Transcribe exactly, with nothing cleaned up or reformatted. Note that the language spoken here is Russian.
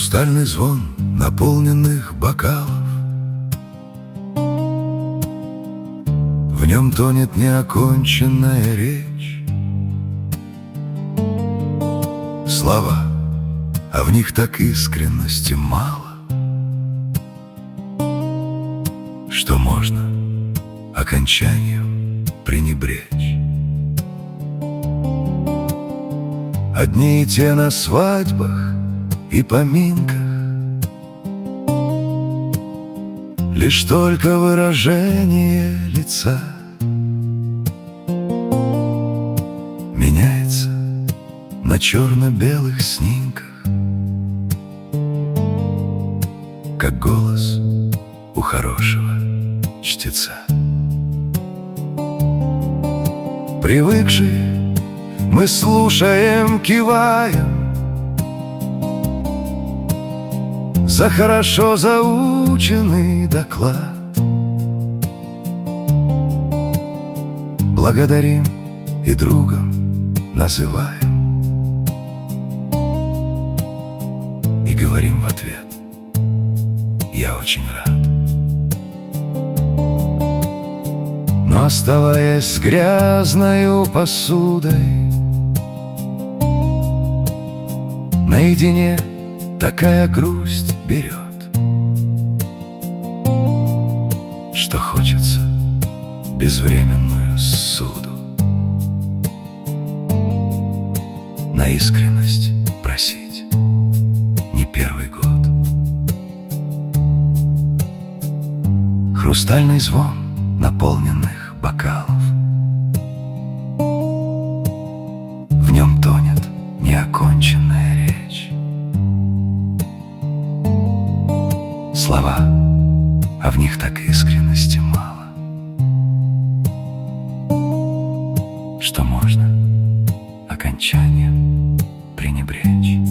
Хрустальный звон наполненных бокалов, в нем тонет неоконченная речь. Слова, а в них так искренности мало, что можно окончанием пренебречь. Одни и те на свадьбах и поминках, лишь только выражение лица меняется на черно-белых снимках, как голос у хорошего чтеца. Привыкшие мы слушаем, киваем за хорошо заученный доклад, благодарим и другом называем и говорим в ответ: я очень рад. Но оставаясь с грязною посудой наедине, такая грусть берет, что хочется безвременную ссуду на искренность просить не первый год. Хрустальный звон наполненных бокалов, в нем тонет неоконченная речь. Слова, а в них так искренности мало, что можно окончанием пренебречь.